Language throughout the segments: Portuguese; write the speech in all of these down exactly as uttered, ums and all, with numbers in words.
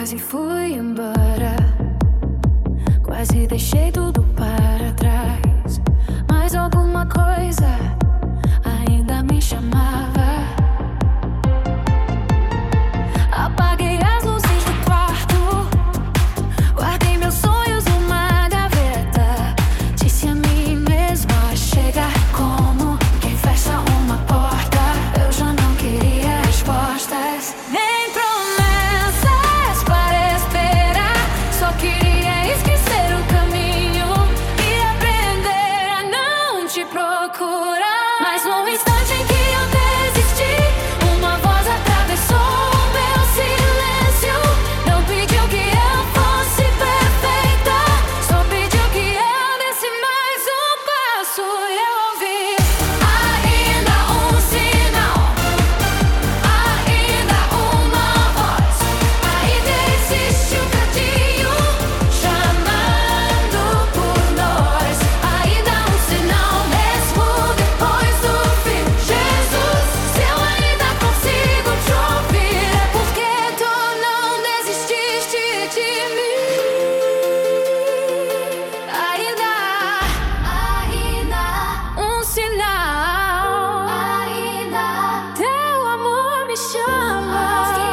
quase fui embora, quase deixei tudo para trás, mas alguma coisa ainda me chamava. Apaguei as luzes do quarto, guardei meus sonhos numa gaveta. Disse a mim mesma: chega, como quem fecha uma porta. Eu já não queria respostas, nem promessas para esperar. Só queria esquecer o caminho e aprender a não te procurar. Mas no instante em que eu desisti, uma voz atravessou o meu silêncio. Não pediu que eu fosse perfeita, só pediu que eu desse mais um passo. E eu ouvi ainda um sinal, ainda uma voz. Ainda existe um cantinho chamando por nós. Ainda um sinal, mesmo depois do fim. Jesus, se eu ainda consigo te ouvir, é porque tu não desististe de mim. Ainda, ainda um sinal, ainda teu amor me chama.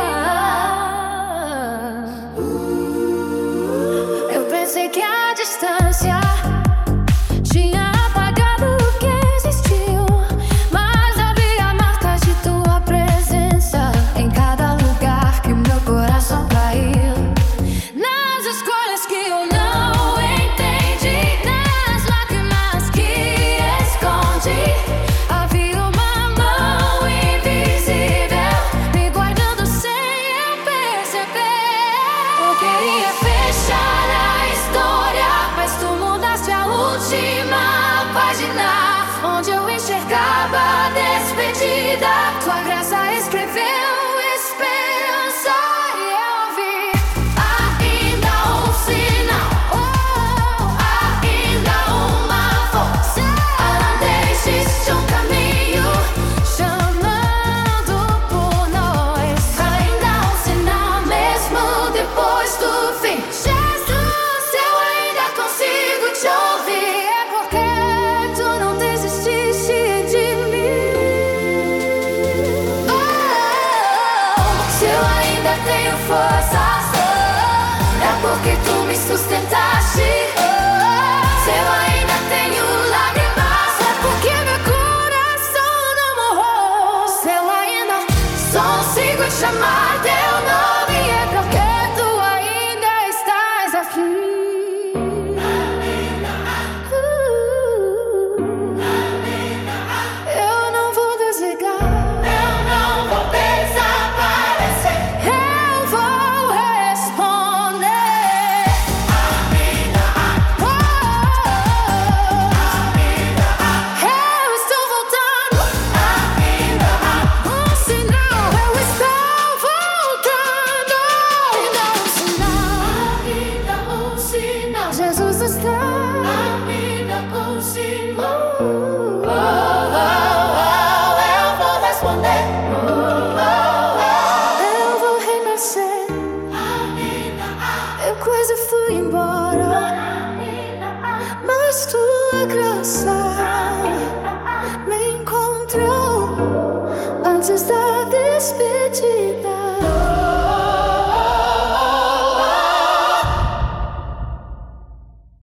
Eu pensei que a distância tinha apagado o que existiu, mas havia marcas de tua presença em cada lugar que o meu coração caiu. Nas escolhas que eu não entendi, nas lágrimas que escondi, havia uma mão invisível me guardando sem eu perceber. Eu queria fechar a história, mas tu mudaste a última página, onde eu enxergava a despedida. Tua graça escreveu esperança e eu ouvi ainda um sinal, oh, ainda uma voz. Ainda existe um caminho chamando por nós. Ainda um sinal, mesmo depois do fim. Jesus, se eu ainda consigo te ouvir, é porque tu não desististe de mim. Oh, se eu ainda tenho forças, é porque tu me sustentaste. Se eu ainda tenho lágrimas, é porque meu coração não morreu. Se eu ainda só consigo chamar teu nome, é porque tu ainda estás aqui. Uh, eu não vou desligar, eu não vou desaparecer, eu vou responder. Oh, eu estou voltando. Um sinal, eu estou voltando. Ainda um sinal, ainda um sinal. Jesus está. Ainda um sinal. Oh, oh, oh, eu vou responder. Oh, oh, oh, eu vou renascer. Eu quase fui embora, mas tua graça me encontrou antes da despedida.